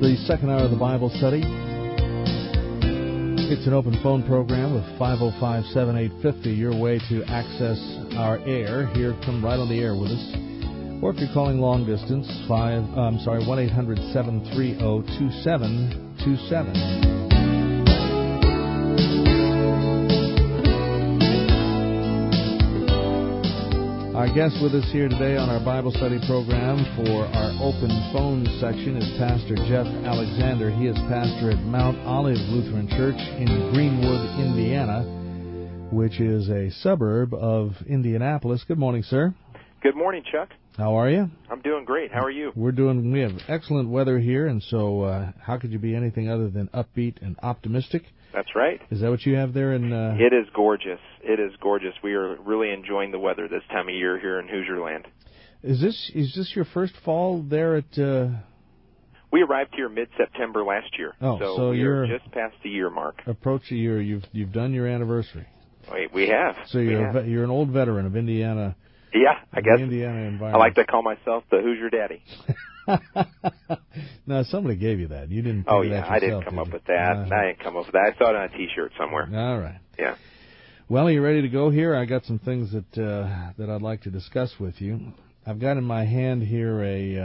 the second hour of the Bible study. It's an open phone program with 505-7850, your way to access our air. Here, come right on the air with us. Or if you're calling long distance, 1-800-730-2727. Our guest with us here today on our Bible study program for our open phone section is Pastor Jeff Alexander. He is pastor at Mount Olive Lutheran Church in Greenwood, Indiana, which is a suburb of Indianapolis. Good morning, sir. Good morning, Chuck. How are you? I'm doing great. How are you? We have excellent weather here, and so how could you be anything other than upbeat and optimistic? That's right. Is that what you have there? It is gorgeous. It is gorgeous. We are really enjoying the weather this time of year here in Hoosier Land. Is this your first fall there at... We arrived here mid-September last year. Oh, so you're just past the year mark. Approach a year. You've done your anniversary. We have. So you're an old veteran of Indiana. Yeah, I guess. Indiana environment. I like to call myself the Hoosier Daddy. No, somebody gave you that. You didn't. Oh yeah, I didn't come up with that. I didn't come up with that. I saw it on a T-shirt somewhere. All right. Yeah. Well, are you ready to go here? I got some things that I'd like to discuss with you. I've got in my hand here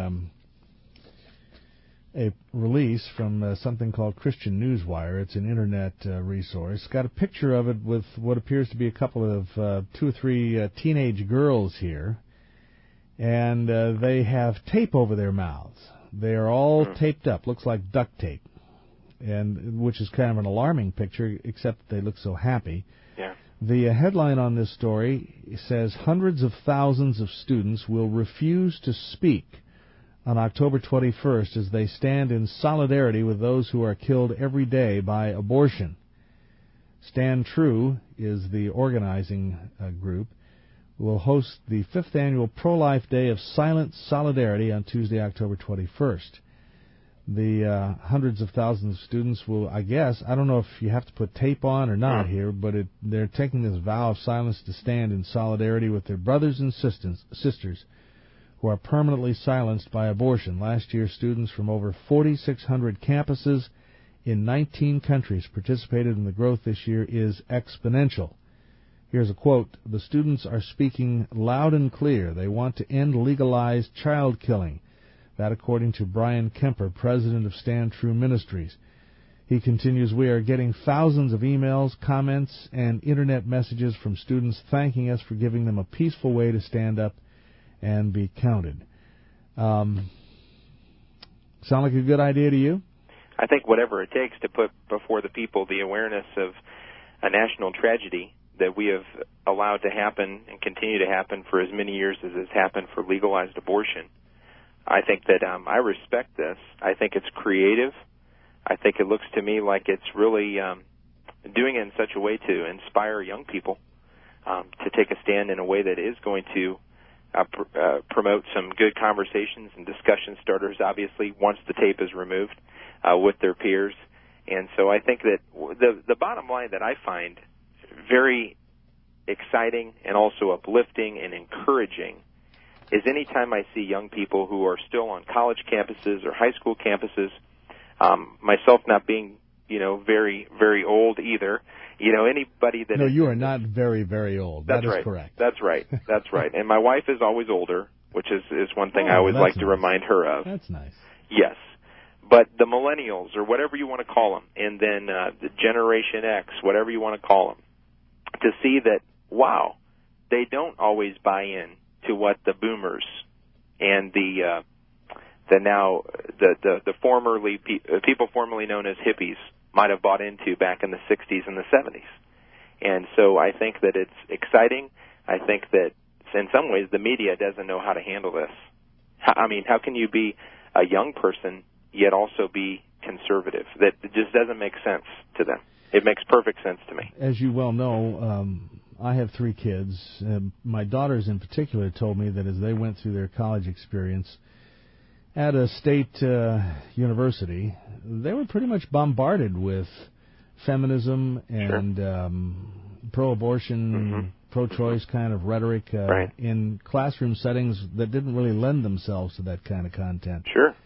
a release from something called Christian Newswire. It's an internet resource. It's got a picture of it with what appears to be a couple of 2 or 3 teenage girls here, and they have tape over their mouths. They are all taped up. Looks like duct tape, and which is kind of an alarming picture, except that they look so happy. Yeah. The headline on this story says, hundreds of thousands of students will refuse to speak on October 21st as they stand in solidarity with those who are killed every day by abortion. Stand True is the organizing group. Will host the 5th annual Pro-Life Day of Silent Solidarity on Tuesday, October 21st. The hundreds of thousands of students will, I guess, I don't know if you have to put tape on or not here, but they're taking this vow of silence to stand in solidarity with their brothers and sisters who are permanently silenced by abortion. Last year, students from over 4,600 campuses in 19 countries participated, and the growth this year is exponential. Here's a quote. The students are speaking loud and clear. They want to end legalized child killing. That according to Brian Kemper, president of Stand True Ministries. He continues, we are getting thousands of emails, comments, and internet messages from students thanking us for giving them a peaceful way to stand up and be counted. Sound like a good idea to you? I think whatever it takes to put before the people the awareness of a national tragedy that we have allowed to happen and continue to happen for as many years as has happened for legalized abortion. I think that I respect this. I think it's creative. I think it looks to me like it's really doing it in such a way to inspire young people to take a stand in a way that is going to promote some good conversations and discussion starters, obviously, once the tape is removed with their peers. And so I think that the bottom line that I find very exciting and also uplifting and encouraging is anytime I see young people who are still on college campuses or high school campuses, myself not being, very, very old either, anybody that... No, you are not very, very old. That is correct. That's right. That's right. And my wife is always older, which is one thing I always like to remind her of. That's nice. Yes. But the millennials, or whatever you want to call them, and then the Generation X, whatever you want to call them, to see that, wow, they don't always buy in to what the boomers and the people formerly known as hippies might have bought into back in the 60s and the 70s. And so I think that it's exciting. I think that in some ways the media doesn't know how to handle this. I mean, how can you be a young person yet also be conservative? That just doesn't make sense to them. It makes perfect sense to me. As you well know, I have 3 kids. My daughters in particular told me that as they went through their college experience at a state university, they were pretty much bombarded with feminism and pro-abortion, pro-choice kind of rhetoric in classroom settings that didn't really lend themselves to that kind of content. Sure.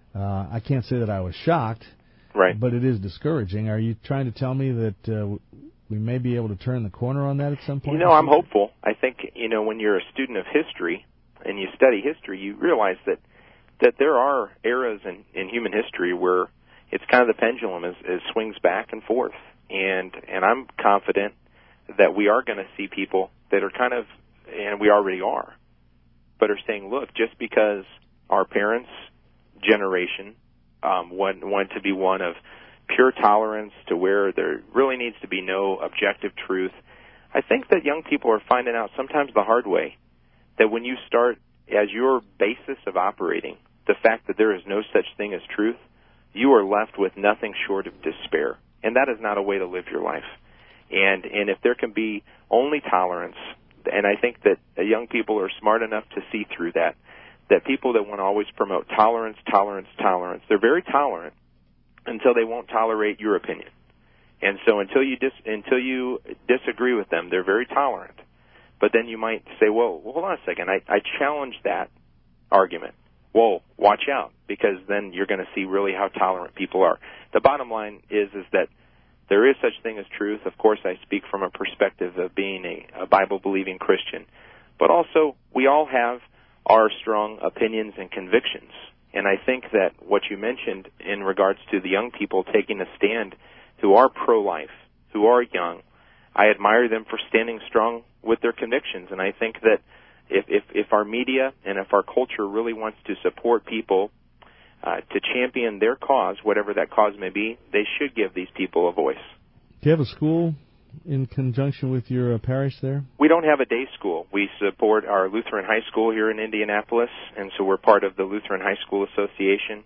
I can't say that I was shocked, right? But it is discouraging. Are you trying to tell me that we may be able to turn the corner on that at some point? I'm hopeful. I think, when you're a student of history and you study history, you realize that there are eras in human history where it's kind of the pendulum is swings back and forth. And I'm confident that we are going to see people that are kind of, and we already are, but are saying, look, just because our parents' generation want to be one of pure tolerance to where there really needs to be no objective truth, I think that young people are finding out sometimes the hard way that when you start as your basis of operating, the fact that there is no such thing as truth, you are left with nothing short of despair. And that is not a way to live your life. And if there can be only tolerance, and I think that young people are smart enough to see through that people that want to always promote tolerance, they're very tolerant until they won't tolerate your opinion. And so until you disagree with them, they're very tolerant. But then you might say, well, hold on a second, I challenge that argument. Well, watch out, because then you're going to see really how tolerant people are. The bottom line is that there is such thing as truth. Of course, I speak from a perspective of being a Bible-believing Christian. But also, we all have our strong opinions and convictions. And I think that what you mentioned in regards to the young people taking a stand who are pro-life, who are young, I admire them for standing strong with their convictions. And I think that if our media and if our culture really wants to support people to champion their cause, whatever that cause may be, they should give these people a voice. Do you have a school in conjunction with your parish there? We don't have a day school. We support our Lutheran High School here in Indianapolis, and so we're part of the Lutheran High School Association.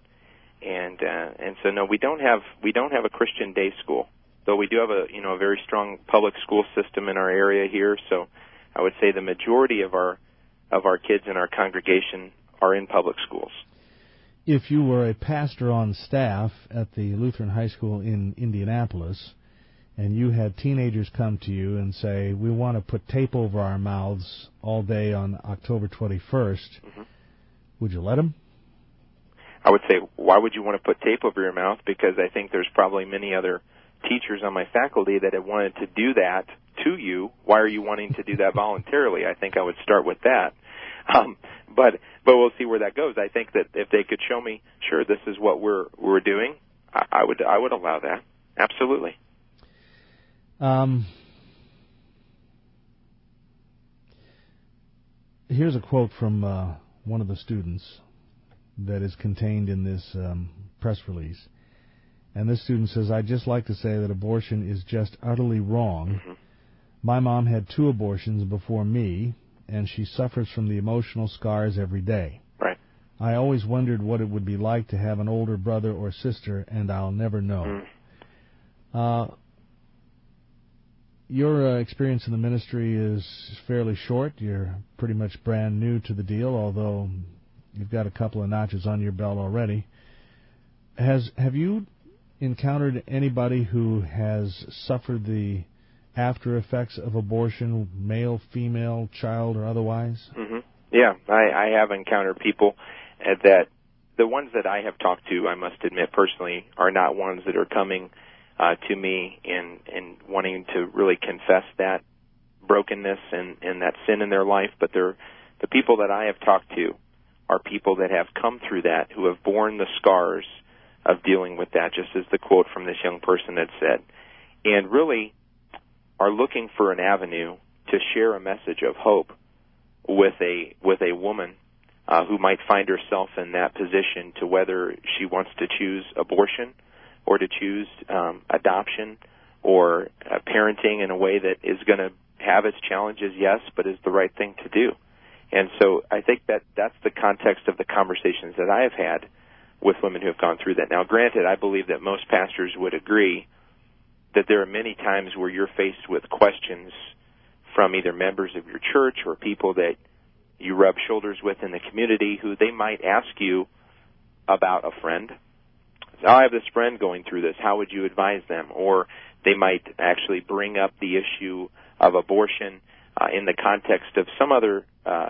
And so no, we don't have a Christian day school, though we do have a very strong public school system in our area here. So I would say the majority of our kids in our congregation are in public schools. If you were a pastor on staff at the Lutheran High School in Indianapolis, and you had teenagers come to you and say, we want to put tape over our mouths all day on October 21st, mm-hmm. Would you let them? I would say, why would you want to put tape over your mouth? Because I think there's probably many other teachers on my faculty that have wanted to do that to you. Why are you wanting to do that voluntarily? I think I would start with that. But we'll see where that goes. I think that if they could show me, sure, this is what we're doing, I would allow that. Absolutely. Here's a quote from one of the students that is contained in this press release. And this student says, I'd just like to say that abortion is just utterly wrong. Mm-hmm. My mom had 2 abortions before me, and she suffers from the emotional scars every day. Right. I always wondered what it would be like to have an older brother or sister, and I'll never know. Mm. Your experience in the ministry is fairly short. You're pretty much brand new to the deal, although you've got a couple of notches on your belt already. Have you encountered anybody who has suffered the after effects of abortion, male, female, child, or otherwise? Mm-hmm. Yeah, I have encountered people that the ones that I have talked to, I must admit personally, are not ones that are coming to me and wanting to really confess that brokenness and that sin in their life, but the people that I have talked to are people that have come through that, who have borne the scars of dealing with that, just as the quote from this young person had said, and really are looking for an avenue to share a message of hope with a woman who might find herself in that position, to whether she wants to choose abortion or to choose adoption or parenting in a way that is going to have its challenges, yes, but is the right thing to do. And so I think that's the context of the conversations that I have had with women who have gone through that. Now, granted, I believe that most pastors would agree that there are many times where you're faced with questions from either members of your church or people that you rub shoulders with in the community, who they might ask you about a friend. I have this friend going through this. How would you advise them? Or they might actually bring up the issue of abortion in the context of some other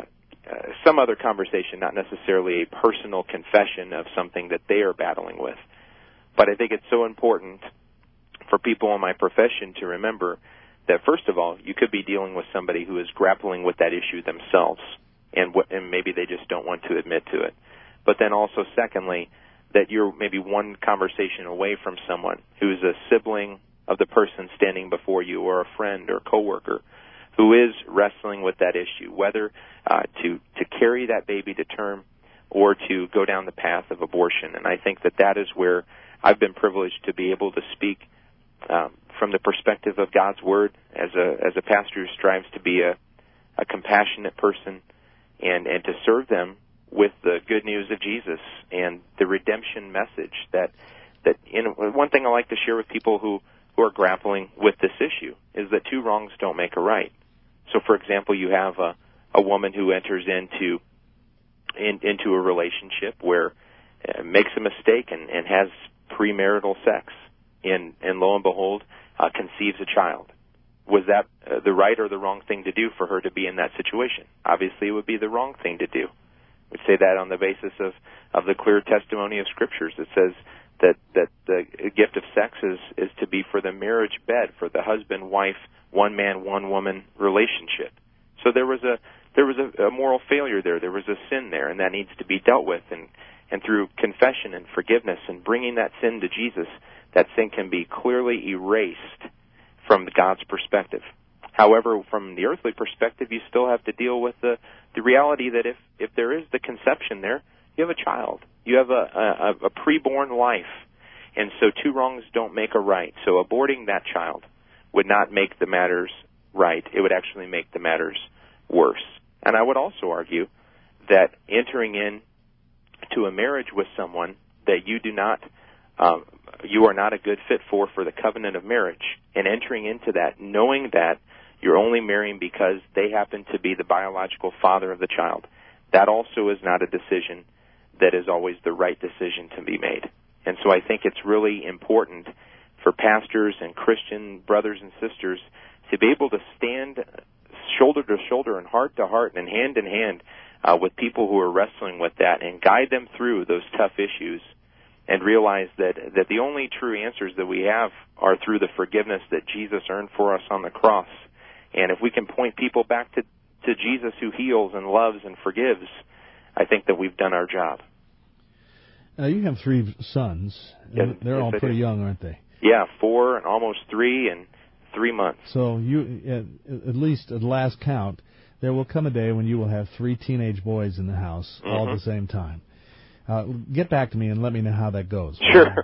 some other conversation, not necessarily a personal confession of something that they are battling with. But I think it's so important for people in my profession to remember that, first of all, you could be dealing with somebody who is grappling with that issue themselves, and maybe they just don't want to admit to it. But then also, secondly, that you're maybe one conversation away from someone who's a sibling of the person standing before you, or a friend or coworker who is wrestling with that issue, whether to carry that baby to term or to go down the path of abortion. And I think that is where I've been privileged to be able to speak from the perspective of God's Word as a pastor who strives to be a compassionate person and to serve them with the good news of Jesus and the redemption message that one thing I like to share with people who are grappling with this issue is that two wrongs don't make a right. So, for example, you have a woman who enters into a relationship where makes a mistake and has premarital sex, and lo and behold, conceives a child. Was that the right or the wrong thing to do for her to be in that situation? Obviously, it would be the wrong thing to do. We say that on the basis of the clear testimony of Scriptures. It says that the gift of sex is to be for the marriage bed, for the husband, wife, one man, one woman relationship. So there was a moral failure there. There was a sin there, and that needs to be dealt with. And through confession and forgiveness and bringing that sin to Jesus, that sin can be clearly erased from God's perspective. However, from the earthly perspective, you still have to deal with the reality that if there is the conception there, you have a child. You have a preborn life. And so two wrongs don't make a right. So aborting that child would not make the matters right. It would actually make the matters worse. And I would also argue that entering into a marriage with someone that you are not a good fit for the covenant of marriage, and entering into that knowing that you're only marrying because they happen to be the biological father of the child, that also is not a decision that is always the right decision to be made. And so I think it's really important for pastors and Christian brothers and sisters to be able to stand shoulder to shoulder and heart to heart and hand in hand with people who are wrestling with that and guide them through those tough issues, and realize that the only true answers that we have are through the forgiveness that Jesus earned for us on the cross. And if we can point people back to Jesus, who heals and loves and forgives, I think that we've done our job. Now, you have 3 sons. Yes, they're all pretty young, aren't they? Yeah, 4 and almost 3 and 3 months. So you, at least at last count, there will come a day when you will have 3 teenage boys in the house all at the same time. Get back to me and let me know how that goes. Sure.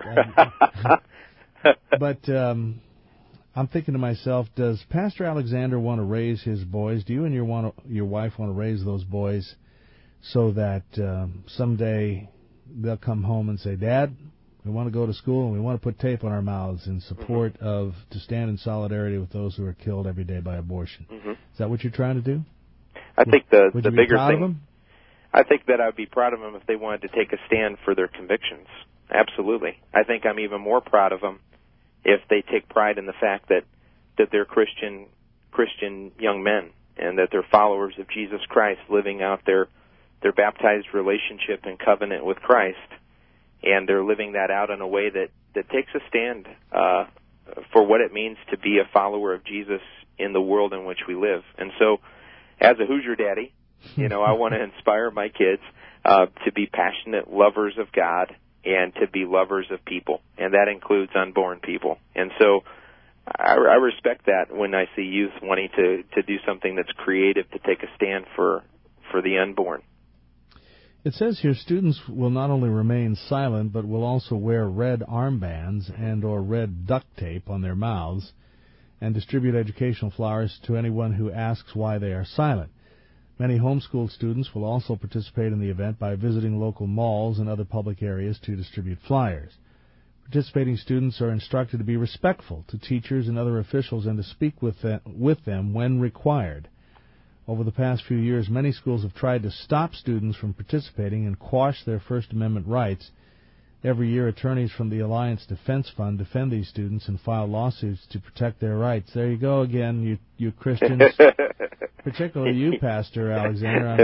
But I'm thinking to myself, does Pastor Alexander want to raise his boys? Do you and your wife want to raise those boys so that someday they'll come home and say, Dad, we want to go to school and we want to put tape on our mouths in support to stand in solidarity with those who are killed every day by abortion? Is that what you're trying to do? I think the Would you be bigger proud thing. Of them? I think that I'd be proud of them if they wanted to take a stand for their convictions. Absolutely. I think I'm even more proud of them if they take pride in the fact that they're Christian young men and that they're followers of Jesus Christ, living out their baptized relationship and covenant with Christ, and they're living that out in a way that takes a stand for what it means to be a follower of Jesus in the world in which we live. And so, as a Hoosier daddy, I want to inspire my kids to be passionate lovers of God and to be lovers of people, and that includes unborn people. And so I respect that when I see youth wanting to do something that's creative, to take a stand for the unborn. It says here students will not only remain silent, but will also wear red armbands and or red duct tape on their mouths and distribute educational flyers to anyone who asks why they are silent. Many homeschooled students will also participate in the event by visiting local malls and other public areas to distribute flyers. Participating students are instructed to be respectful to teachers and other officials and to speak with them when required. Over the past few years, many schools have tried to stop students from participating and quash their First Amendment rights. Every year, attorneys from the Alliance Defense Fund defend these students and file lawsuits to protect their rights. There you go again, you Christians. Particularly you, Pastor Alexander.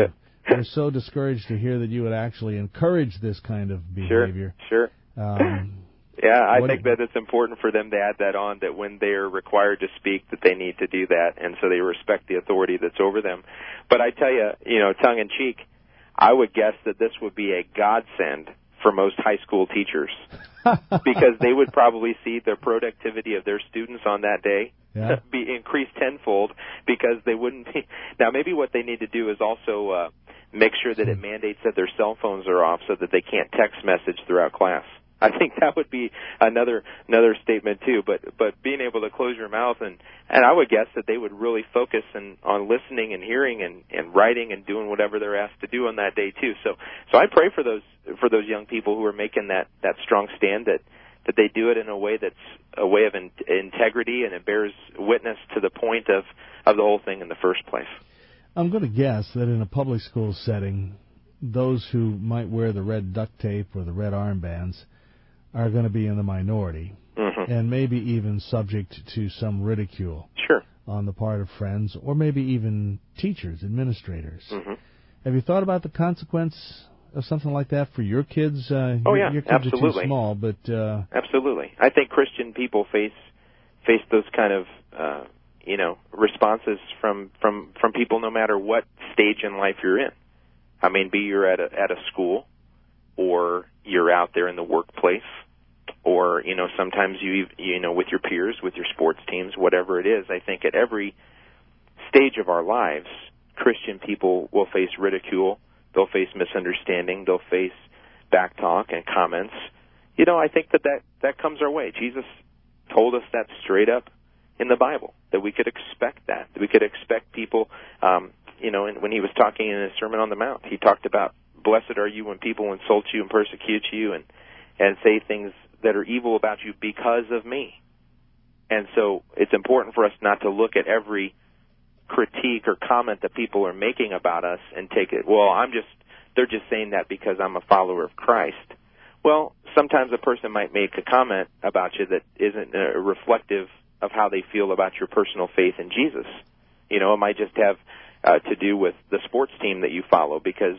we're so discouraged to hear that you would actually encourage this kind of behavior. Sure. Yeah, I think that it's important for them to add that on, that when they're required to speak, that they need to do that, and so they respect the authority that's over them. But I tell you, tongue in cheek, I would guess that this would be a godsend for most high school teachers, because they would probably see the productivity of their students on that day be increased tenfold, because they wouldn't be. Now, maybe what they need to do is also make sure that it mandates that their cell phones are off so that they can't text message throughout class. I think that would be another statement too. But being able to close your mouth, and I would guess that they would really focus on listening and hearing and writing and doing whatever they're asked to do on that day too. So I pray for those young people who are making that strong stand, that they do it in a way that's a way of integrity, and it bears witness to the point of the whole thing in the first place. I'm going to guess that in a public school setting, those who might wear the red duct tape or the red armbands are going to be in the minority, and maybe even subject to some ridicule on the part of friends, or maybe even teachers, administrators. Have you thought about the consequence of something like that for your kids? Your kids absolutely. are too small, but absolutely. I think Christian people face those kind of responses from people, no matter what stage in life you're in. I mean, be you're at a school, or you're out there in the workplace, or sometimes you with your peers, with your sports teams, whatever it is. I think at every stage of our lives, Christian people will face ridicule, they'll face misunderstanding, they'll face backtalk and comments. I think that comes our way. Jesus told us that straight up in the Bible, that we could expect that we could expect people. And when he was talking in his Sermon on the Mount, he talked about, blessed are you when people insult you and persecute you and say things that are evil about you because of me. And so it's important for us not to look at every critique or comment that people are making about us and take it, they're just saying that because I'm a follower of Christ. Well, sometimes a person might make a comment about you that isn't reflective of how they feel about your personal faith in Jesus. It might just have to do with the sports team that you follow, because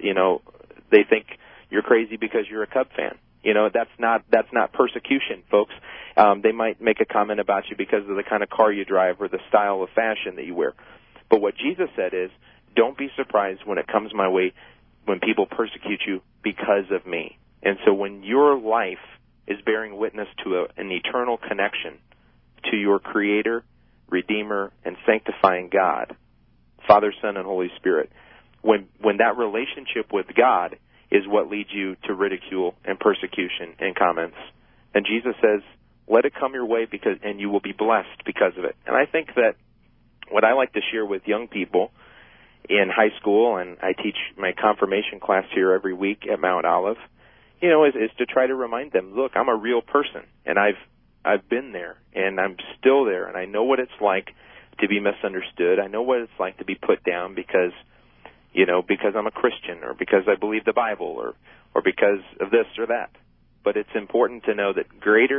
they think you're crazy because you're a Cub fan. That's not persecution, folks. They might make a comment about you because of the kind of car you drive or the style of fashion that you wear. But what Jesus said is, don't be surprised when it comes my way when people persecute you because of me. And so when your life is bearing witness to an eternal connection to your Creator, Redeemer, and sanctifying God, Father, Son, and Holy Spirit, when that relationship with God is what leads you to ridicule and persecution and comments, and Jesus says, let it come your way, and you will be blessed because of it. And I think that what I like to share with young people in high school, and I teach my confirmation class here every week at Mount Olive, is to try to remind them, look, I'm a real person, and I've been there, and I'm still there, and I know what it's like to be misunderstood. I know what it's like to be put down because I'm a Christian, or because I believe the Bible, or because of this or that. But it's important to know that greater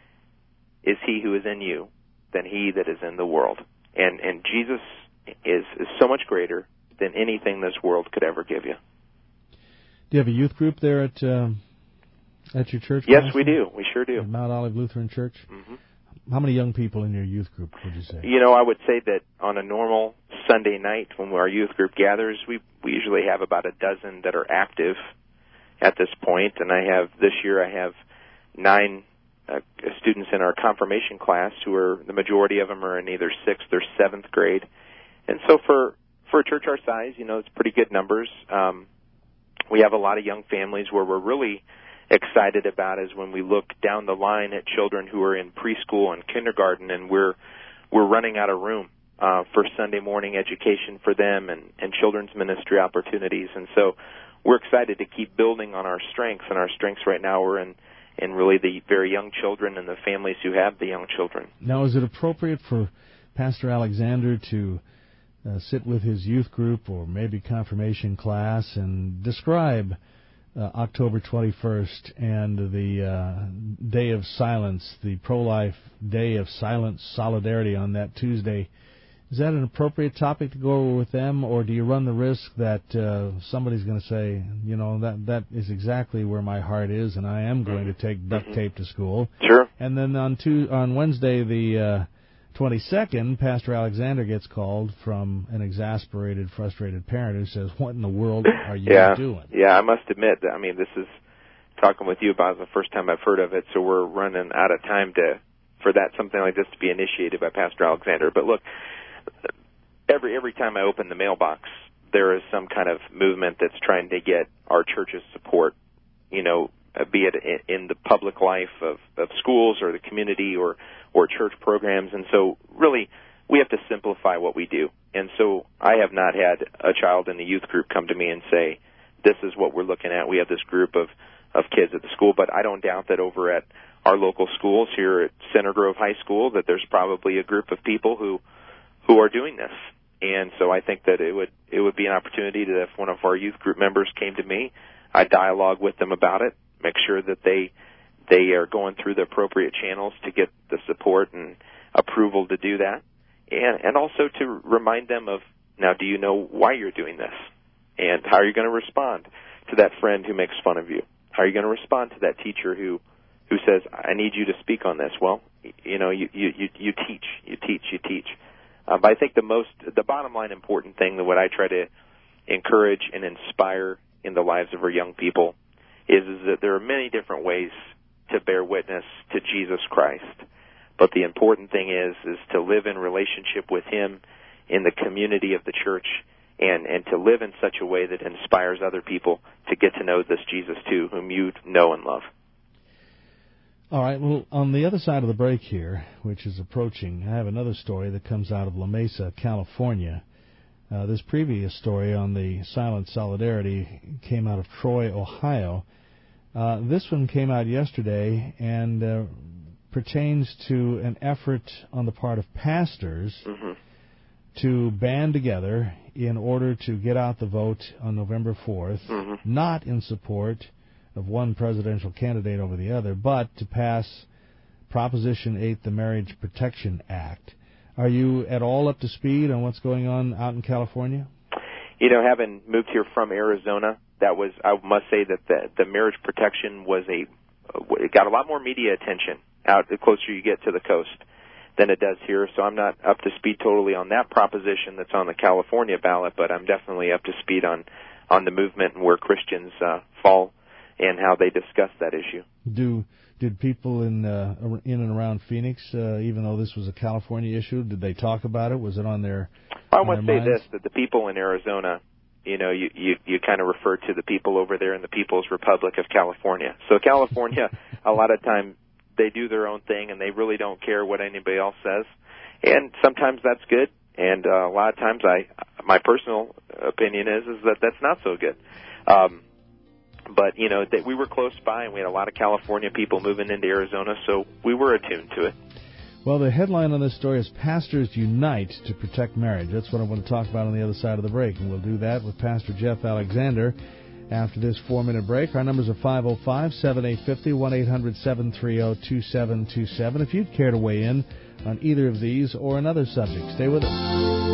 is he who is in you than he that is in the world. And Jesus is so much greater than anything this world could ever give you. Do you have a youth group there at your church? Yes, we do. We sure do. At Mount Olive Lutheran Church? Mm-hmm. How many young people in your youth group, would you say? I would say that on a normal Sunday night when our youth group gathers, we usually have about a dozen that are active at this point. And this year I have 9 students in our confirmation class the majority of them are in either 6th or 7th grade. And so for a church our size, it's pretty good numbers. We have a lot of young families. Where we're really excited about is when we look down the line at children who are in preschool and kindergarten, and we're running out of room for Sunday morning education for them and children's ministry opportunities. And so we're excited to keep building on our strengths, and our strengths right now are in really the very young children and the families who have the young children. Now, is it appropriate for Pastor Alexander to sit with his youth group or maybe confirmation class and describe October 21st and the Day of Silence, the pro-life Day of Silent Solidarity on that Tuesday, Is that an appropriate topic to go over with them, or do you run the risk that somebody's going to say, that is exactly where my heart is, and I am going to take duct tape to school? Sure. And then on Wednesday, the 22nd, Pastor Alexander gets called from an exasperated, frustrated parent who says, "What in the world are you doing?" Yeah, I must admit that, this is talking with you about the first time I've heard of it, so we're running out of time for something like this to be initiated by Pastor Alexander. But look, every time I open the mailbox, there is some kind of movement that's trying to get our church's support, be it in the public life of schools or the community or church programs. And so really we have to simplify what we do. And so I have not had a child in the youth group come to me and say, this is what we're looking at. We have this group of kids at the school, but I don't doubt that over at our local schools here at Center Grove High School that there's probably a group of people who are doing this. And so I think that it would be an opportunity that if one of our youth group members came to me, I'd dialogue with them about it, make sure that they are going through the appropriate channels to get the support and approval to do that, and also to remind them of, now, do you know why you're doing this? And how are you going to respond to that friend who makes fun of you? How are you going to respond to that teacher who says, I need you to speak on this? Well, you teach. But I think the bottom line important thing that what I try to encourage and inspire in the lives of our young people is that there are many different ways to bear witness to Jesus Christ. But the important thing is to live in relationship with Him in the community of the church and to live in such a way that inspires other people to get to know this Jesus too, whom you know and love. All right, well, on the other side of the break here, which is approaching, I have another story that comes out of La Mesa, California. This previous story on the Silent Solidarity came out of Troy, Ohio. This one came out yesterday and pertains to an effort on the part of pastors to band together in order to get out the vote on November 4th, not in support of one presidential candidate over the other, but to pass Proposition 8, the Marriage Protection Act. Are you at all up to speed on what's going on out in California? Having moved here from Arizona, I must say that the marriage protection it got a lot more media attention out the closer you get to the coast than it does here. So I'm not up to speed totally on that proposition that's on the California ballot, but I'm definitely up to speed on the movement and where Christians fall and how they discuss that issue. Did people in and around Phoenix, even though this was a California issue, did they talk about it? Was it on their I must say this, that the people in Arizona, you kind of refer to the people over there in the People's Republic of California. So California, a lot of time, they do their own thing, and they really don't care what anybody else says. And sometimes that's good, and a lot of times my personal opinion is that that's not so good. But, that we were close by, and we had a lot of California people moving into Arizona, so we were attuned to it. Well, the headline on this story is Pastors Unite to Protect Marriage. That's what I want to talk about on the other side of the break, and we'll do that with Pastor Jeff Alexander after this 4-minute break. Our numbers are 505-7850, 1-800-730-2727. If you'd care to weigh in on either of these or another subject, stay with us.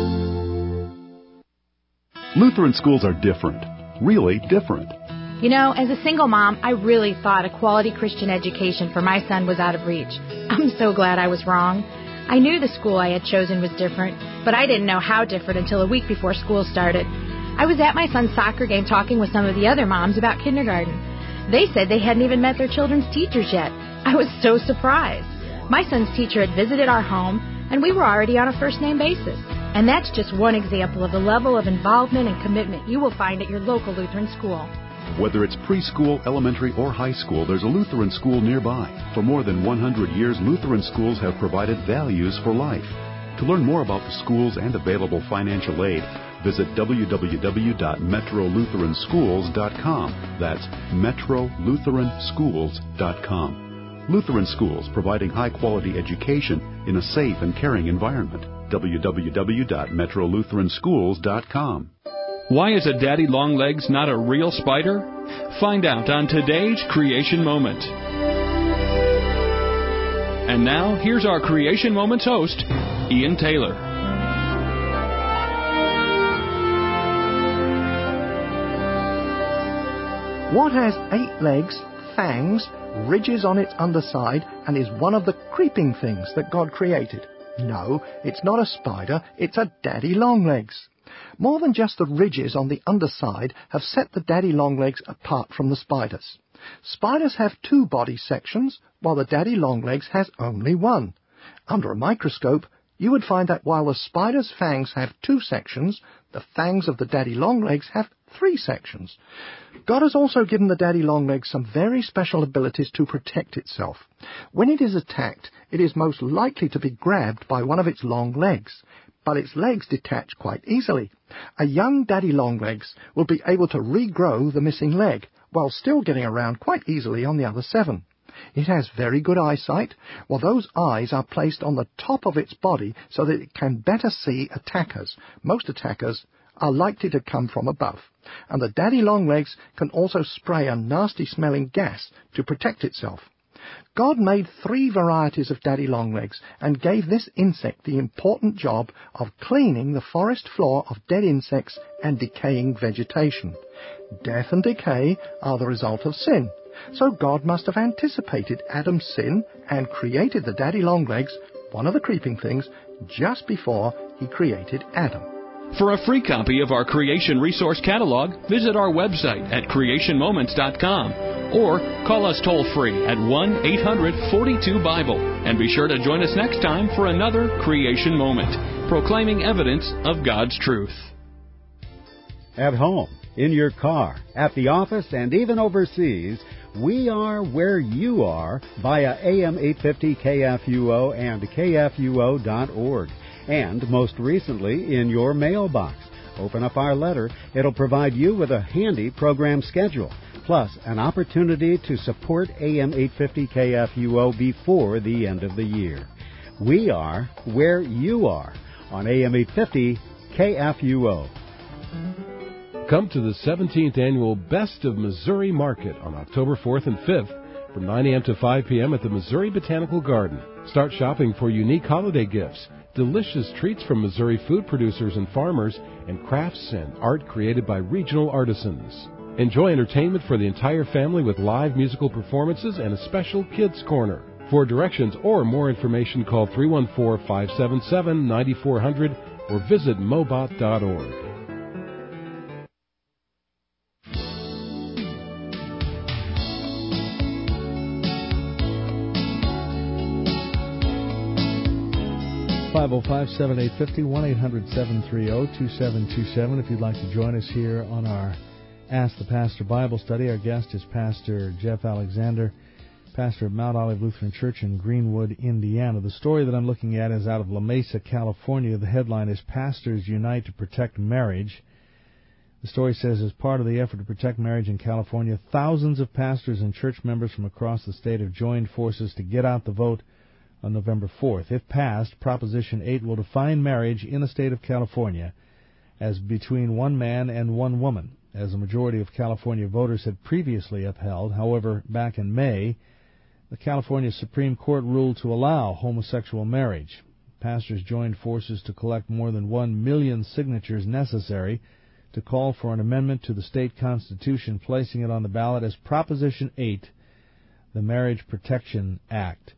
Lutheran schools are different, really different. As a single mom, I really thought a quality Christian education for my son was out of reach. I'm so glad I was wrong. I knew the school I had chosen was different, but I didn't know how different until a week before school started. I was at my son's soccer game talking with some of the other moms about kindergarten. They said they hadn't even met their children's teachers yet. I was so surprised. My son's teacher had visited our home, and we were already on a first-name basis. And that's just one example of the level of involvement and commitment you will find at your local Lutheran school. Whether it's preschool, elementary, or high school, there's a Lutheran school nearby. For more than 100 years, Lutheran schools have provided values for life. To learn more about the schools and available financial aid, visit www.metrolutheranschools.com. That's metrolutheranschools.com. Lutheran schools providing high-quality education in a safe and caring environment. www.metrolutheranschools.com. Why is a daddy long legs not a real spider? Find out on today's Creation Moment. And now, here's our Creation Moments host, Ian Taylor. What has 8 legs, fangs, ridges on its underside, and is one of the creeping things that God created? No, it's not a spider, it's a daddy longlegs. More than just the ridges on the underside have set the daddy longlegs apart from the spiders. Spiders have 2 body sections, while the daddy longlegs has only 1. Under a microscope, you would find that while the spider's fangs have 2 sections, the fangs of the daddy longlegs have 3 sections. God has also given the daddy longlegs some very special abilities to protect itself. When it is attacked, it is most likely to be grabbed by one of its long legs, but its legs detach quite easily. A young daddy longlegs will be able to regrow the missing leg, while still getting around quite easily on the other 7. It has very good eyesight, while those eyes are placed on the top of its body so that it can better see attackers. Most attackers are likely to come from above. And the daddy longlegs can also spray a nasty-smelling gas to protect itself. God made 3 varieties of daddy longlegs and gave this insect the important job of cleaning the forest floor of dead insects and decaying vegetation. Death and decay are the result of sin. So God must have anticipated Adam's sin and created the daddy longlegs, one of the creeping things, just before he created Adam. For a free copy of our Creation Resource Catalog, visit our website at creationmoments.com or call us toll-free at 1-800-42-BIBLE. And be sure to join us next time for another Creation Moment, proclaiming evidence of God's truth. At home, in your car, at the office, and even overseas, we are where you are via AM 850 KFUO and KFUO.org. And most recently, in your mailbox. Open up our letter. It'll provide you with a handy program schedule, plus an opportunity to support AM 850 KFUO before the end of the year. We are where you are on AM 850 KFUO. Come to the 17th Annual Best of Missouri Market on October 4th and 5th from 9 a.m. to 5 p.m. at the Missouri Botanical Garden. Start shopping for unique holiday gifts, delicious treats from Missouri food producers and farmers, and crafts and art created by regional artisans. Enjoy entertainment for the entire family with live musical performances and a special kids' corner. For directions or more information, call 314-577-9400 or visit mobot.org. 505-7850, 1-800-730-2727. If you'd like to join us here on our Ask the Pastor Bible study, our guest is Pastor Jeff Alexander, pastor of Mount Olive Lutheran Church in Greenwood, Indiana. The story that I'm looking at is out of La Mesa, California. The headline is Pastors Unite to Protect Marriage. The story says, as part of the effort to protect marriage in California, thousands of pastors and church members from across the state have joined forces to get out the vote on November 4th. If passed, Proposition 8 will define marriage in the state of California as between one man and one woman, as a majority of California voters had previously upheld. However, back in May, the California Supreme Court ruled to allow homosexual marriage. Pastors joined forces to collect more than 1 million signatures necessary to call for an amendment to the state constitution, placing it on the ballot as Proposition 8, the Marriage Protection Act.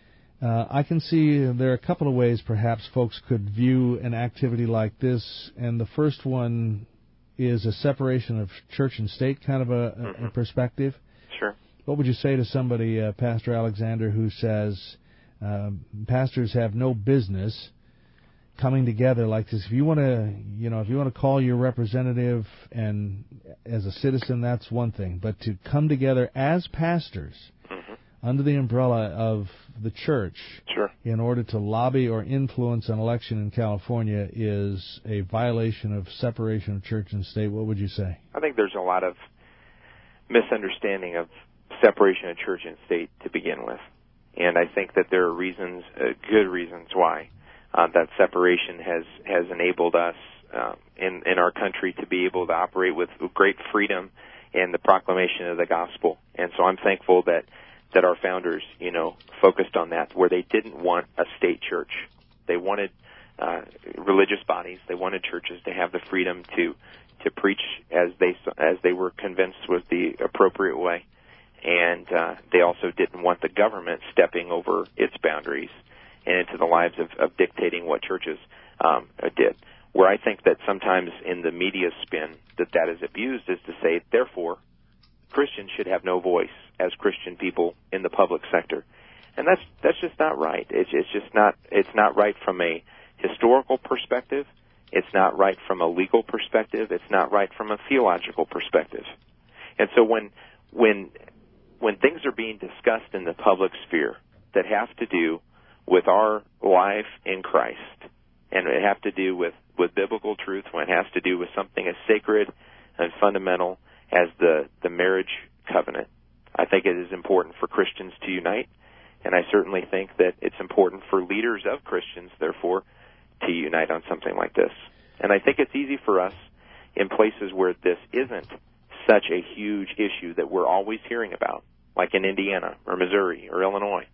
I can see there are a couple of ways perhaps folks could view an activity like this, and the first one is a separation of church and state kind of a perspective. Sure. What would you say to somebody, Pastor Alexander, who says pastors have no business coming together like this? If you want to call your representative and as a citizen, that's one thing, but to come together as pastors under the umbrella of the church in order to lobby or influence an election in California is a violation of separation of church and state. What would you say? I think there's a lot of misunderstanding of separation of church and state to begin with. And I think that there are reasons, good reasons why that separation has enabled us in our country to be able to operate with great freedom in the proclamation of the gospel. And so I'm thankful that our founders, focused on that, where they didn't want a state church. They wanted religious bodies. They wanted churches to have the freedom to to preach as they were convinced was the appropriate way, and they also didn't want the government stepping over its boundaries and into the lives of dictating what churches did. Where I think that sometimes in the media spin that is abused is to say, therefore, Christians should have no voice as Christian people in the public sector, and that's just not right. It's just not. It's not right from a historical perspective. It's not right from a legal perspective. It's not right from a theological perspective. And so when things are being discussed in the public sphere that have to do with our life in Christ, and it have to do with biblical truth, when it has to do with something as sacred and fundamental as the marriage covenant, I think it is important for Christians to unite, and I certainly think that it's important for leaders of Christians, therefore, to unite on something like this. And I think it's easy for us in places where this isn't such a huge issue that we're always hearing about, like in Indiana or Missouri or Illinois,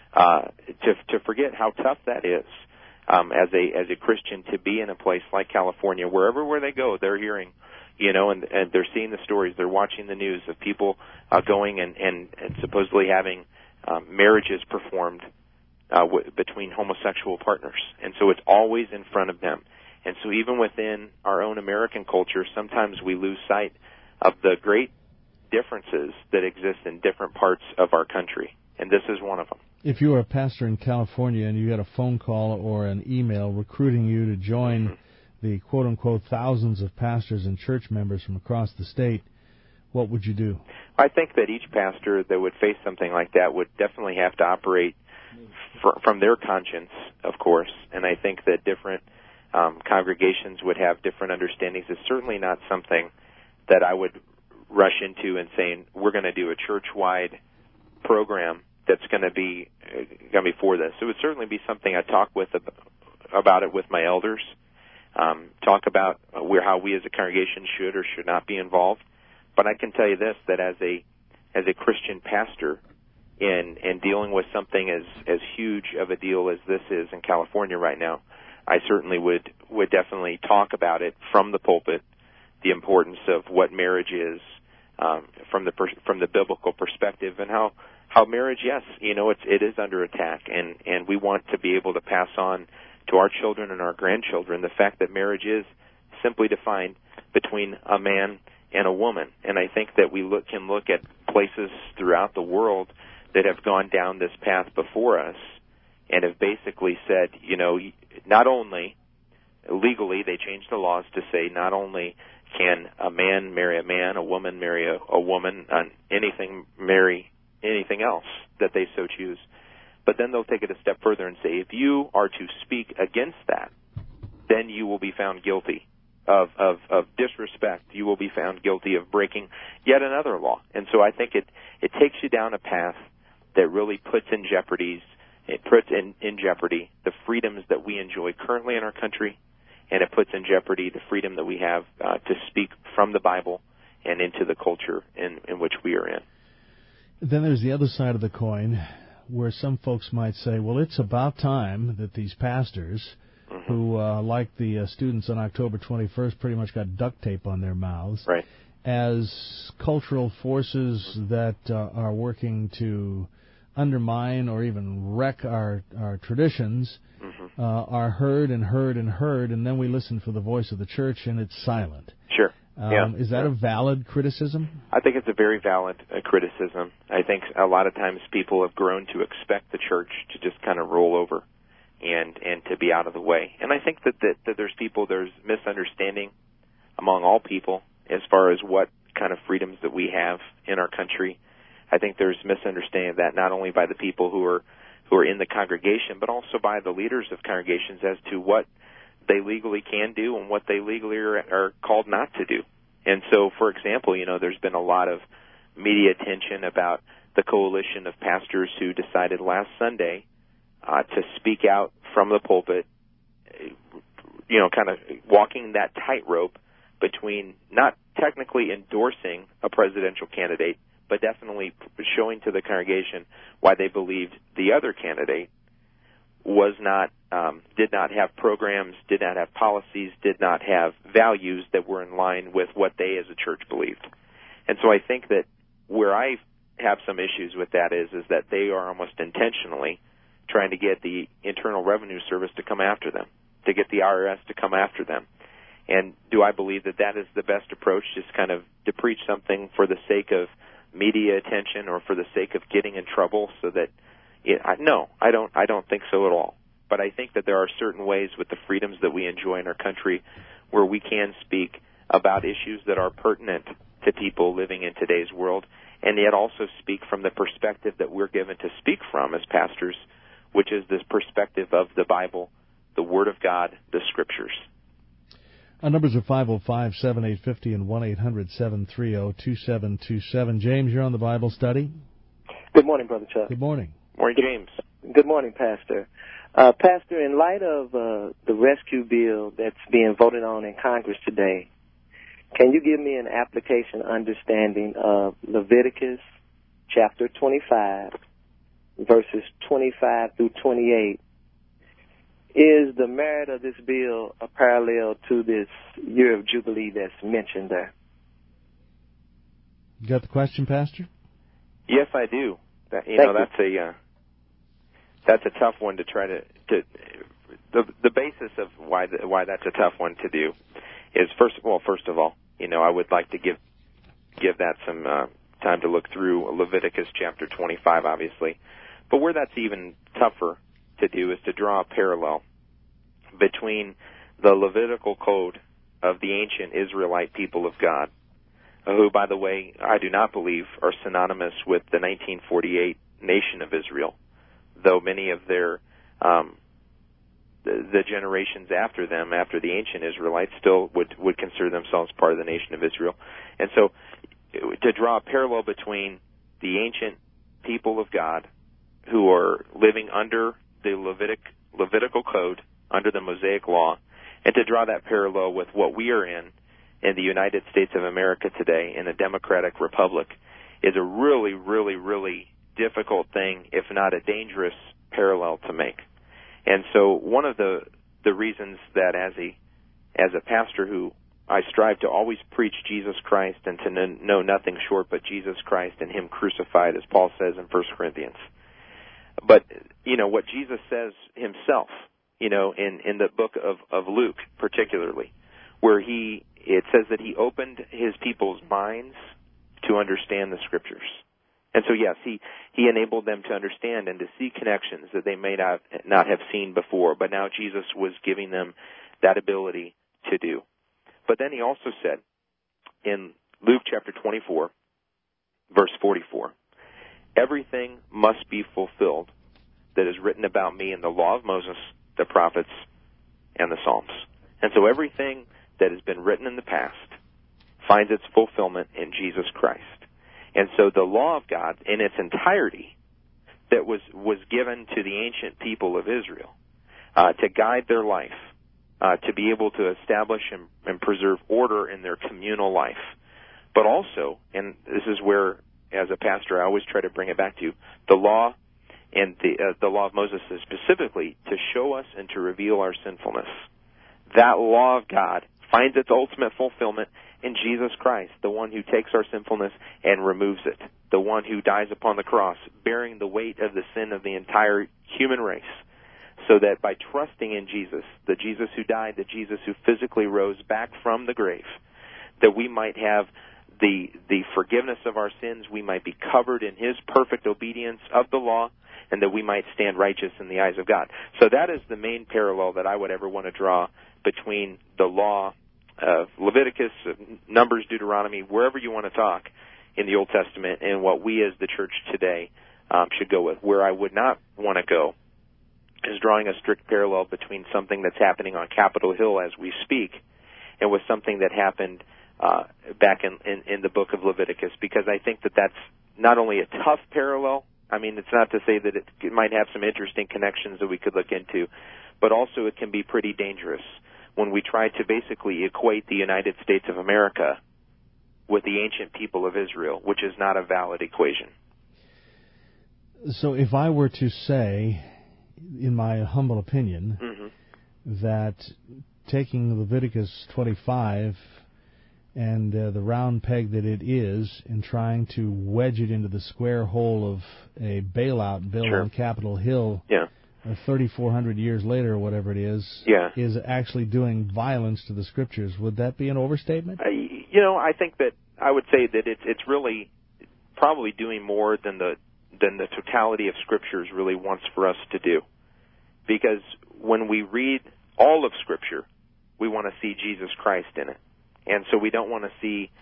to forget how tough that is as a Christian to be in a place like California, where they go, they're hearing, and they're seeing the stories, they're watching the news of people going and supposedly having marriages performed between homosexual partners. And so it's always in front of them. And so even within our own American culture, sometimes we lose sight of the great differences that exist in different parts of our country. And this is one of them. If you were a pastor in California and you got a phone call or an email recruiting you to join the quote-unquote thousands of pastors and church members from across the state, what would you do? I think that each pastor that would face something like that would definitely have to operate from their conscience, of course, and I think that different congregations would have different understandings. It's certainly not something that I would rush into and saying, we're going to do a church-wide program that's going to be for this. It would certainly be something I'd talk about it with my elders, talk about how we as a congregation should or should not be involved. But I can tell you this, that as a Christian pastor, in dealing with something as huge of a deal as this is in California right now, I certainly would definitely talk about it from the pulpit, the importance of what marriage is from the biblical perspective, and how marriage, yes, it is under attack, and we want to be able to pass on to our children and our grandchildren the fact that marriage is simply defined between a man and a woman. And I think that we can look at places throughout the world that have gone down this path before us and have basically said, not only legally they changed the laws to say not only can a man marry a man, a woman marry a woman, marry anything else that they so choose, but then they'll take it a step further and say, if you are to speak against that, then you will be found guilty of disrespect. You will be found guilty of breaking yet another law. And so I think it takes you down a path that really puts in jeopardy the freedoms that we enjoy currently in our country, and it puts in jeopardy the freedom that we have to speak from the Bible and into the culture in which we are in. Then there's the other side of the coin, where some folks might say, well, it's about time that these pastors who, like the students on October 21st, pretty much got duct tape on their mouths, right, as cultural forces that are working to undermine or even wreck our traditions, are heard, and then we listen for the voice of the church, and it's silent. Sure. Is that a valid criticism? I think it's a very valid criticism. I think a lot of times people have grown to expect the church to just kind of roll over and to be out of the way. And I think that there's misunderstanding among all people as far as what kind of freedoms that we have in our country. I think there's misunderstanding of that not only by the people who are in the congregation, but also by the leaders of congregations as to what they legally can do and what they legally are called not to do. And so, for example, there's been a lot of media attention about the coalition of pastors who decided last Sunday to speak out from the pulpit, kind of walking that tightrope between not technically endorsing a presidential candidate, but definitely showing to the congregation why they believed the other candidate did not have programs, did not have policies, did not have values that were in line with what they as a church believed. And so I think that where I have some issues with that is that they are almost intentionally trying to get the Internal Revenue Service to come after them, to get the IRS to come after them. And do I believe that that is the best approach, just kind of to preach something for the sake of media attention or for the sake of getting in trouble so that no, I don't think so at all. But I think that there are certain ways with the freedoms that we enjoy in our country where we can speak about issues that are pertinent to people living in today's world, and yet also speak from the perspective that we're given to speak from as pastors, which is this perspective of the Bible, the Word of God, the Scriptures. Our numbers are 505-7850 and 1-800-730-2727. James, you're on the Bible study. Good morning, Brother Chuck. Good morning. Morning, James. Good morning, Pastor. Pastor, in light of the rescue bill that's being voted on in Congress today, can you give me an application understanding of Leviticus chapter 25, verses 25 through 28? Is the merit of this bill a parallel to this year of Jubilee that's mentioned there? You got the question, Pastor? Yes, I do. That's a tough one to try to the basis of why that's a tough one to do is first of all, I would like to give that some time to look through Leviticus chapter 25, obviously. But where that's even tougher to do is to draw a parallel between the Levitical code of the ancient Israelite people of God, who, by the way, I do not believe are synonymous with the 1948 nation of Israel, though many of their the generations after them, after the ancient Israelites, still would consider themselves part of the nation of Israel. And so to draw a parallel between the ancient people of God who are living under the Levitical code, under the Mosaic law, and to draw that parallel with what we are in the United States of America today, in a democratic republic, is a really, really, really difficult thing, if not a dangerous parallel to make. And so one of the reasons that as a pastor who I strive to always preach Jesus Christ and to know nothing short but Jesus Christ and Him crucified, as Paul says in 1 Corinthians. But, what Jesus says Himself, in the book of Luke particularly, where it says that He opened His people's minds to understand the Scriptures. And so, yes, he enabled them to understand and to see connections that they may not have seen before, but now Jesus was giving them that ability to do. But then He also said in Luke chapter 24, verse 44, everything must be fulfilled that is written about me in the law of Moses, the prophets, and the Psalms. And so everything that has been written in the past finds its fulfillment in Jesus Christ. And so the law of God in its entirety that was given to the ancient people of Israel to guide their life, to be able to establish and preserve order in their communal life. But also, and this is where, as a pastor, I always try to bring it back to the law, and the law of Moses is specifically to show us and to reveal our sinfulness. That law of God finds its ultimate fulfillment in Jesus Christ, the one who takes our sinfulness and removes it, the one who dies upon the cross, bearing the weight of the sin of the entire human race, so that by trusting in Jesus, the Jesus who died, the Jesus who physically rose back from the grave, that we might have the forgiveness of our sins, we might be covered in His perfect obedience of the law, and that we might stand righteous in the eyes of God. So that is the main parallel that I would ever want to draw between the law of Leviticus, Numbers, Deuteronomy, wherever you want to talk in the Old Testament, and what we as the church today should go with. Where I would not want to go is drawing a strict parallel between something that's happening on Capitol Hill as we speak and with something that happened back in the book of Leviticus, because I think that that's not only a tough parallel, I mean, it's not to say that it might have some interesting connections that we could look into, but also it can be pretty dangerous when we try to basically equate the United States of America with the ancient people of Israel, which is not a valid equation. So if I were to say, in my humble opinion, that taking Leviticus 25 and the round peg that it is, and trying to wedge it into the square hole of a bailout bill on Capitol Hill, 3,400 years later, or whatever it is actually doing violence to the Scriptures. Would that be an overstatement? I think that I would say that it's really probably doing more than the totality of Scriptures really wants for us to do. Because when we read all of Scripture, we want to see Jesus Christ in it. And so we don't want to see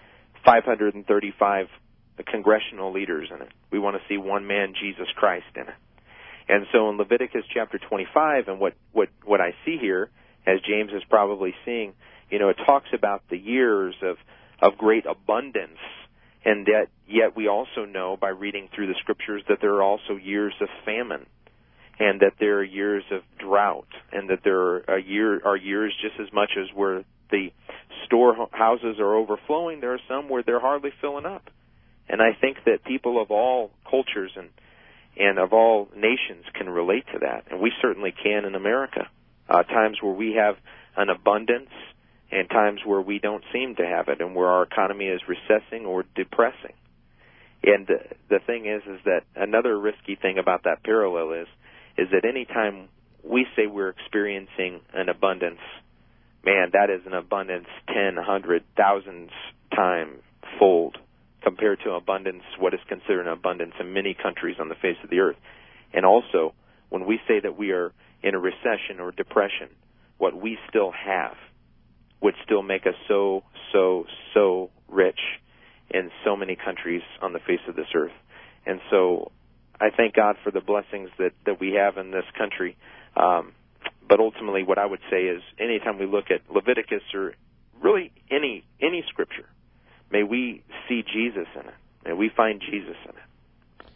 535 congressional leaders in it. We want to see one man, Jesus Christ, in it. And so in Leviticus chapter 25, and what I see here, as James is probably seeing, it talks about the years of great abundance, and yet we also know by reading through the Scriptures that there are also years of famine, and that there are years of drought, and that there are years just as much as where the storehouses are overflowing, there are some where they're hardly filling up. And I think that people of all cultures and of all nations can relate to that, and we certainly can in America. Times where we have an abundance, and times where we don't seem to have it, and where our economy is recessing or depressing. And the thing is that another risky thing about that parallel is that any time we say we're experiencing an abundance, man, that is an abundance 10, 100, thousands time fold compared to abundance, what is considered an abundance in many countries on the face of the earth. And also, when we say that we are in a recession or depression, what we still have would still make us so, so, so rich in so many countries on the face of this earth. And so I thank God for the blessings that we have in this country. But ultimately, what I would say is, anytime we look at Leviticus or really any Scripture, may we see Jesus in it. May we find Jesus in it.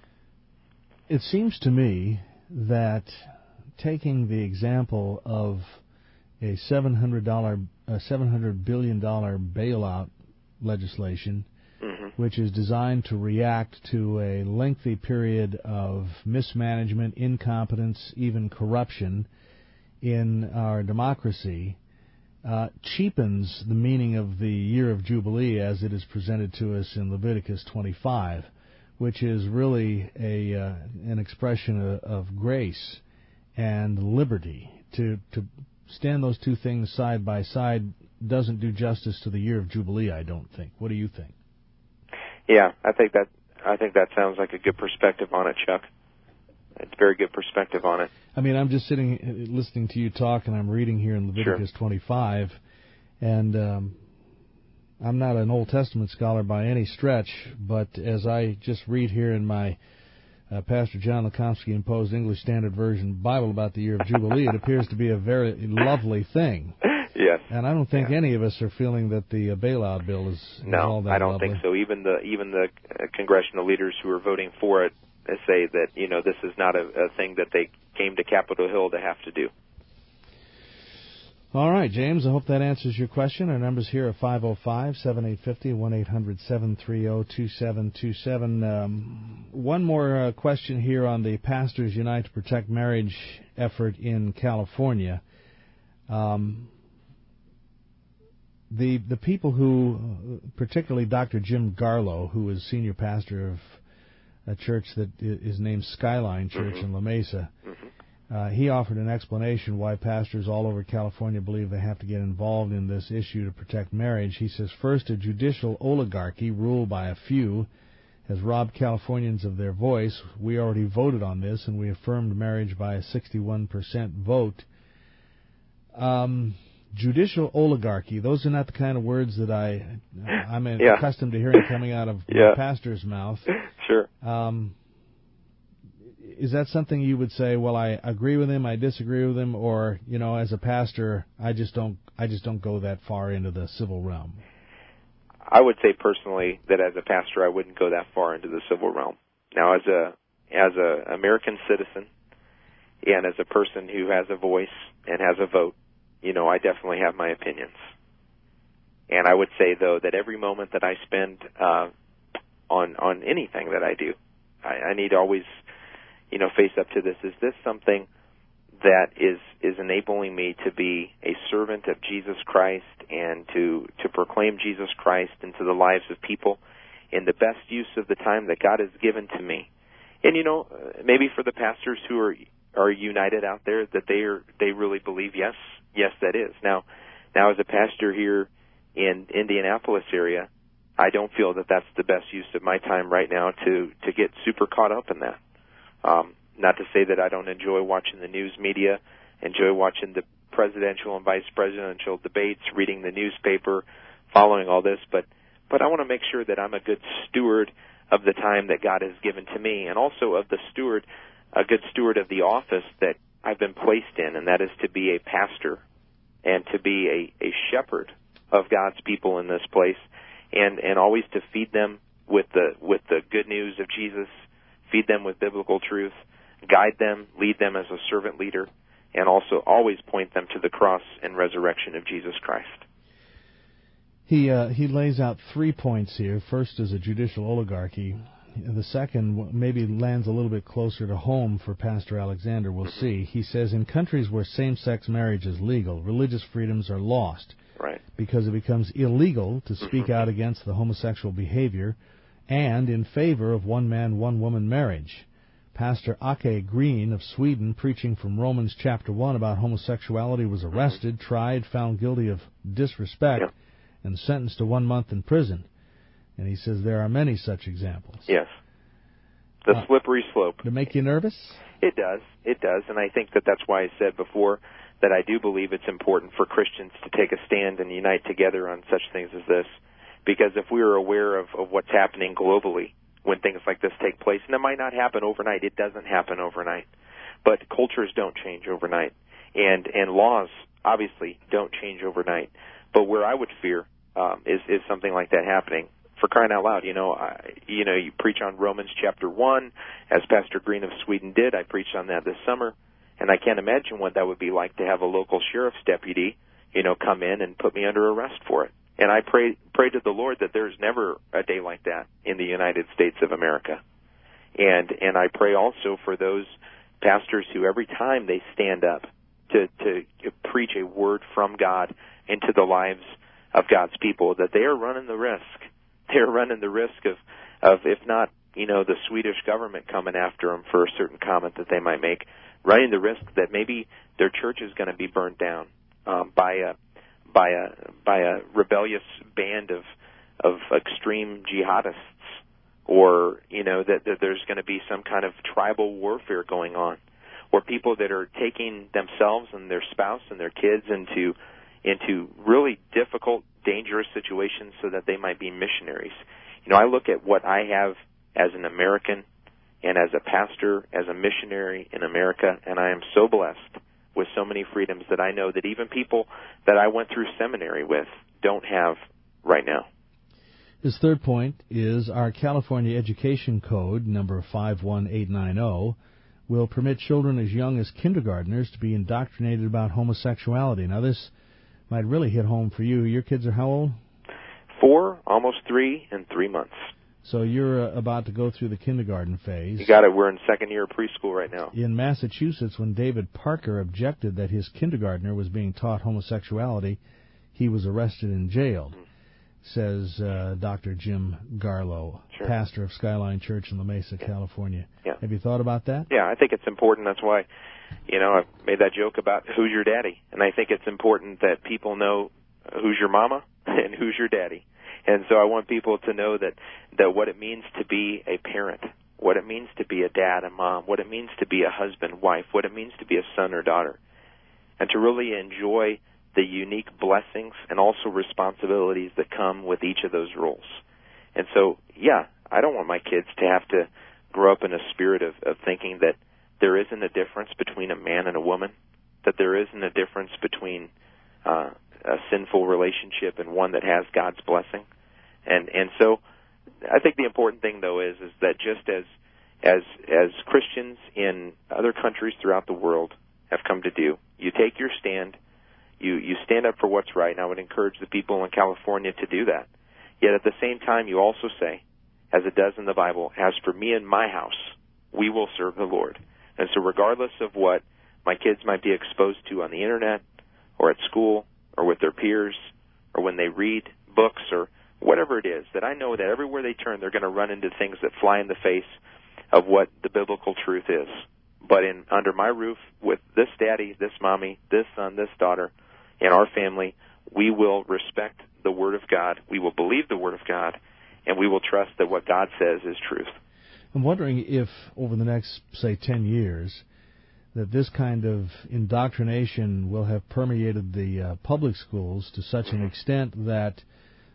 It seems to me that taking the example of a $700 billion bailout legislation, which is designed to react to a lengthy period of mismanagement, incompetence, even corruption in our democracy, cheapens the meaning of the year of Jubilee as it is presented to us in Leviticus 25, which is really an expression of grace and liberty. To stand those two things side by side doesn't do justice to the year of Jubilee, I don't think. What do you think? Yeah, I think that sounds like a good perspective on it, Chuck. It's a very good perspective on it. I mean, I'm just sitting listening to you talk, and I'm reading here in Leviticus 25, and I'm not an Old Testament scholar by any stretch, but as I just read here in my Pastor John Lekomsky imposed English Standard Version Bible about the year of Jubilee, it appears to be a very lovely thing. Yes. And I don't think any of us are feeling that the bailout bill is all that lovely. No, I don't think so. Even the congressional leaders who are voting for it say that, this is not a thing that they came to Capitol Hill to have to do. All right, James, I hope that answers your question. Our numbers here are 505-7850, 1-800-730-2727. One more question here on the Pastors Unite to Protect Marriage effort in California. The people who, particularly Dr. Jim Garlow, who is senior pastor of a church that is named Skyline Church in La Mesa, he offered an explanation why pastors all over California believe they have to get involved in this issue to protect marriage. He says, first, a judicial oligarchy ruled by a few has robbed Californians of their voice. We already voted on this, and we affirmed marriage by a 61% vote. Judicial oligarchy, those are not the kind of words that I'm accustomed to hearing coming out of my pastor's mouth. Sure. Is that something you would say, well, I agree with him, I disagree with him, or, as a pastor, I just don't go that far into the civil realm? I would say personally that as a pastor, I wouldn't go that far into the civil realm. Now, as a American citizen and as a person who has a voice and has a vote, I definitely have my opinions. And I would say, though, that every moment that I spend on anything that I do, I need to always, face up to this? Is this something that is enabling me to be a servant of Jesus Christ and to proclaim Jesus Christ into the lives of people in the best use of the time that God has given to me? And maybe for the pastors who are united out there, that they really believe yes, that is. Now as a pastor here in Indianapolis area, I don't feel that that's the best use of my time right now to get super caught up in that. Not to say that I don't enjoy watching the news media, enjoy watching the presidential and vice presidential debates, reading the newspaper, following all this, but I want to make sure that I'm a good steward of the time that God has given to me, and also of a good steward of the office that I've been placed in, and that is to be a pastor and to be a shepherd of God's people in this place, and always to feed them with the good news of Jesus, feed them with biblical truth, guide them, lead them as a servant leader, and also always point them to the cross and resurrection of Jesus Christ. He lays out 3 points here. First is a judicial oligarchy. And the second maybe lands a little bit closer to home for Pastor Alexander. We'll see. He says, in countries where same-sex marriage is legal, religious freedoms are lost. Right. Because it becomes illegal to speak out against the homosexual behavior and in favor of one-man, one-woman marriage. Pastor Ake Green of Sweden, preaching from Romans chapter 1 about homosexuality, was arrested, tried, found guilty of disrespect, and sentenced to 1 month in prison. And he says there are many such examples. Yes. The slippery slope. To make you nervous? It does. It does. And I think that that's why I said before that I do believe it's important for Christians to take a stand and unite together on such things as this. Because if we are aware of what's happening globally when things like this take place, and it might not happen overnight, it doesn't happen overnight. But cultures don't change overnight. And laws, obviously, don't change overnight. But where I would fear is something like that happening. For crying out loud, you preach on Romans chapter 1, as Pastor Green of Sweden did. I preached on that this summer, and I can't imagine what that would be like to have a local sheriff's deputy, come in and put me under arrest for it. And I pray to the Lord that there's never a day like that in the United States of America. And I pray also for those pastors who every time they stand up to preach a word from God into the lives of God's people, that they are running the risk. They're running the risk of if not, the Swedish government coming after them for a certain comment that they might make, running the risk that maybe their church is going to be burned down by a rebellious band of extreme jihadists, or that there's going to be some kind of tribal warfare going on, or people that are taking themselves and their spouse and their kids into really difficult, dangerous situations so that they might be missionaries. I look at what I have as an American and as a pastor, as a missionary in America, and I am so blessed with so many freedoms that I know that even people that I went through seminary with don't have right now. His third point is our California Education Code, number 51890, will permit children as young as kindergartners to be indoctrinated about homosexuality. Now, this might really hit home for you. Your kids are how old? 4, almost 3, and 3 months. So you're about to go through the kindergarten phase. You got it. We're in second year of preschool right now. In Massachusetts, when David Parker objected that his kindergartner was being taught homosexuality, he was arrested and jailed, says Dr. Jim Garlow, pastor of Skyline Church in La Mesa, California. Yeah. Have you thought about that? Yeah, I think it's important. That's why, I made that joke about who's your daddy. And I think it's important that people know who's your mama and who's your daddy. And so I want people to know that what it means to be a parent, what it means to be a dad and mom, what it means to be a husband, wife, what it means to be a son or daughter, and to really enjoy the unique blessings and also responsibilities that come with each of those roles. And so, I don't want my kids to have to grow up in a spirit of thinking that there isn't a difference between a man and a woman, that there isn't a difference between a sinful relationship and one that has God's blessing. And so I think the important thing, though, is that just as Christians in other countries throughout the world have come to do, you take your stand, you stand up for what's right, and I would encourage the people in California to do that. Yet at the same time, you also say, as it does in the Bible, as for me and my house, we will serve the Lord. And so regardless of what my kids might be exposed to on the Internet or at school or with their peers or when they read books or whatever it is, that I know that everywhere they turn they're going to run into things that fly in the face of what the biblical truth is. But under my roof with this daddy, this mommy, this son, this daughter, and our family, we will respect the Word of God, we will believe the Word of God, and we will trust that what God says is truth. I'm wondering if over the next, say, 10 years, that this kind of indoctrination will have permeated the public schools to such an extent that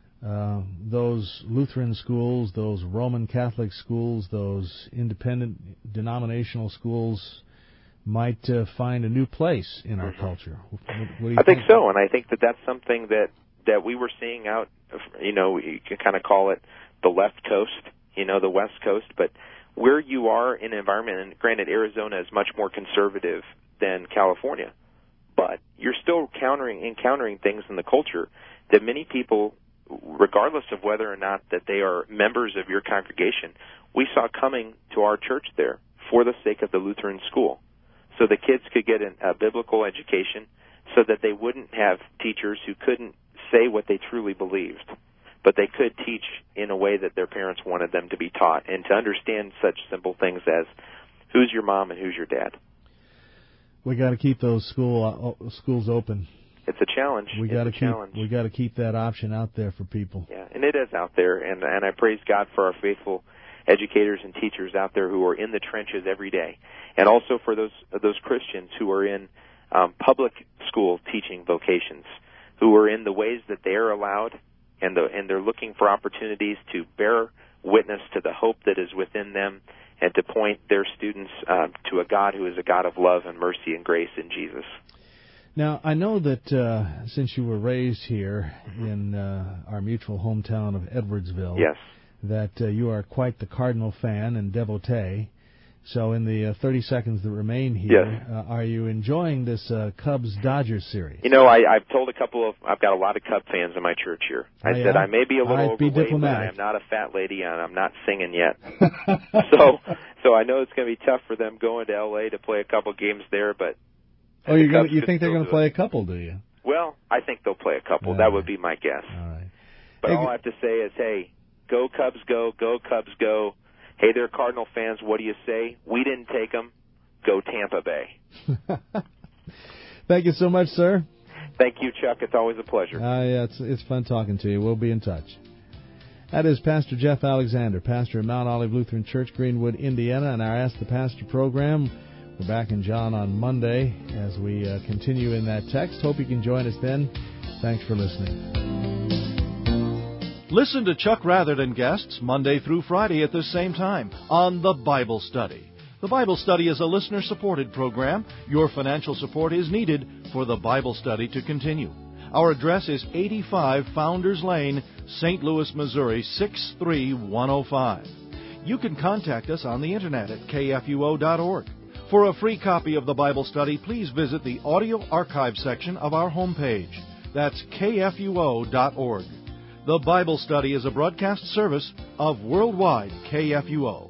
those Lutheran schools, those Roman Catholic schools, those independent denominational schools might find a new place in our culture. What do you I think so, and I think that that's something that we were seeing out, you can kind of call it the left coast, the west coast, but where you are in an environment, and granted Arizona is much more conservative than California, but you're still encountering things in the culture that many people, regardless of whether or not that they are members of your congregation, we saw coming to our church there for the sake of the Lutheran school. So the kids could get a biblical education so that they wouldn't have teachers who couldn't say what they truly believed, but they could teach in a way that their parents wanted them to be taught and to understand such simple things as who's your mom and who's your dad. We got to keep those schools open. It's a challenge. We got to keep that option out there for people. Yeah, and it is out there, and I praise God for our faithful educators and teachers out there who are in the trenches every day, and also for those Christians who are in public school teaching vocations, who are in the ways that they are allowed, and they're looking for opportunities to bear witness to the hope that is within them, and to point their students to a God who is a God of love and mercy and grace in Jesus. Now, I know that since you were raised here in our mutual hometown of Edwardsville, yes, that you are quite the Cardinal fan and devotee. So in the 30 seconds that remain here, yes, are you enjoying this Cubs-Dodgers series? I've told I've got a lot of Cub fans in my church here. I said I may be a little overweight, but I am not a fat lady, and I'm not singing yet. so I know it's going to be tough for them going to L.A. to play a couple games there, but... Oh, you think they're going to play a couple, do you? Well, I think they'll play a couple. That would be my guess. All right. But all I have to say is, hey, go Cubs, go Cubs, go. Hey there, Cardinal fans, what do you say? We didn't take them. Go Tampa Bay. Thank you so much, sir. Thank you, Chuck. It's always a pleasure. Yeah, it's fun talking to you. We'll be in touch. That is Pastor Jeff Alexander, pastor of Mount Olive Lutheran Church, Greenwood, Indiana, and our Ask the Pastor program. We're back in John on Monday as we continue in that text. Hope you can join us then. Thanks for listening. Listen to Chuck Rather and guests Monday through Friday at this same time on The Bible Study. The Bible Study is a listener-supported program. Your financial support is needed for The Bible Study to continue. Our address is 85 Founders Lane, St. Louis, Missouri, 63105. You can contact us on the Internet at kfuo.org. For a free copy of the Bible Study, please visit the audio archive section of our homepage. That's kfuo.org. The Bible Study is a broadcast service of Worldwide KFUO.